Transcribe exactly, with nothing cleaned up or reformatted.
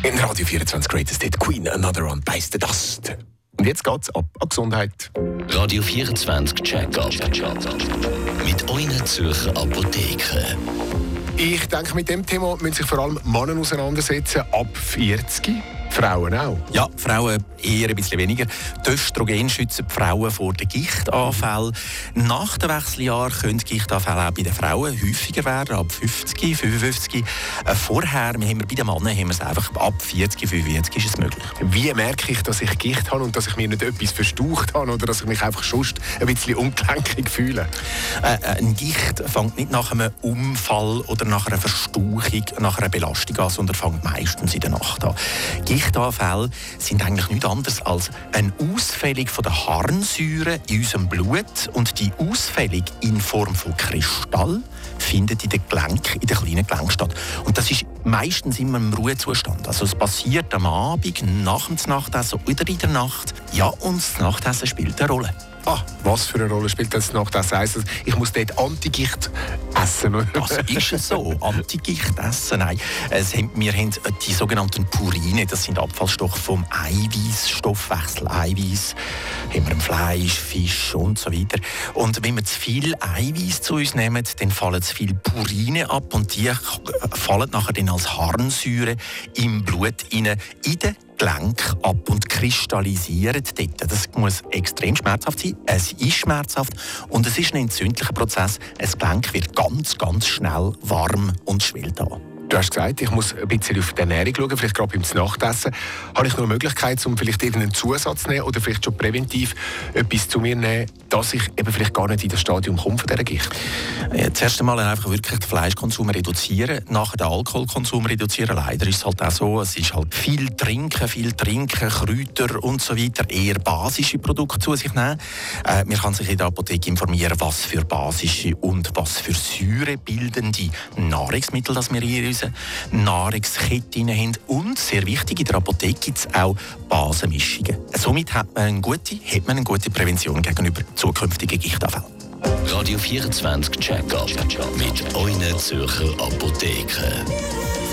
In Radio vierundzwanzig Greatest Hit Queen, Another One, Beißt the Dust. Und jetzt geht's ab an Gesundheit. Radio vierundzwanzig Check-up. Mit euren Zürcher Apotheken. Ich denke, mit dem Thema müssen sich vor allem Männer auseinandersetzen, ab vierzig. Frauen auch? Ja, Frauen eher ein bisschen weniger. Die Östrogen schützen die Frauen vor den Gichtanfällen. Nach den Wechseljahren können Gichtanfälle auch bei den Frauen häufiger werden, ab fünfzig, fünfundfünfzig. Äh, vorher, wir haben wir bei den Männern haben wir es einfach ab vierzig, fünfundvierzig ist es möglich. Wie merke ich, dass ich Gicht habe und dass ich mir nicht etwas verstaucht habe oder dass ich mich einfach sonst ein bisschen ungelenkig fühle? Äh, ein Gicht fängt nicht nach einem Unfall oder nach einer Verstauchung, nach einer Belastung an, sondern fängt meistens in der Nacht an. Gichtanfälle sind eigentlich nichts anderes als eine Ausfällung von der Harnsäure in unserem Blut, und die Ausfällung in Form von Kristall findet in den Gelenken, in den kleinen Gelenken statt. Und das ist meistens immer im Ruhezustand. Also es passiert am Abend, nach dem Nachtessen oder in der Nacht. Ja, und das Nachtessen spielt eine Rolle. Ah, was für eine Rolle spielt das Nachtessen? Heisst das, ich muss dort Antigicht essen? Also ist es so? Antigicht essen? Nein. Es haben, wir haben die sogenannten Purine, das sind Abfallstoffe vom Eiweißstoffwechsel. Eiweiß haben wir im Fleisch, Fisch und so weiter. Und wenn wir zu viel Eiweiß zu uns nehmen, dann fallen zu viele Purine ab, und die fallen nachher dann als Harnsäure im Blut rein, in den Gelenk ab und kristallisieren dort. Das muss extrem schmerzhaft sein. Es ist schmerzhaft und es ist ein entzündlicher Prozess. Ein Gelenk wird ganz, ganz schnell warm und schwillt an. Du hast gesagt, ich muss ein bisschen auf die Ernährung schauen, vielleicht gerade beim Nachtessen. Habe ich noch eine Möglichkeit, um vielleicht irgendeinen Zusatz zu nehmen oder vielleicht schon präventiv etwas zu mir nehmen, dass ich eben vielleicht gar nicht in das Stadium komme von dieser Gicht? Ja, zuerst einmal einfach wirklich den Fleischkonsum reduzieren, nachher den Alkoholkonsum reduzieren. Leider ist es halt auch so, es ist halt viel trinken, viel trinken, Kräuter und so weiter, eher basische Produkte zu sich nehmen. Äh, man kann sich in der Apotheke informieren, was für basische und was für säurebildende Nahrungsmittel das wir in unserer Nahrungskette haben. Und sehr wichtig, in der Apotheke gibt es auch Basenmischungen. Somit hat man eine gute, hat man eine gute Prävention gegenüber zukünftigen Gichtanfällen. Radio vierundzwanzig Check-up mit euren Zürcher Apotheken.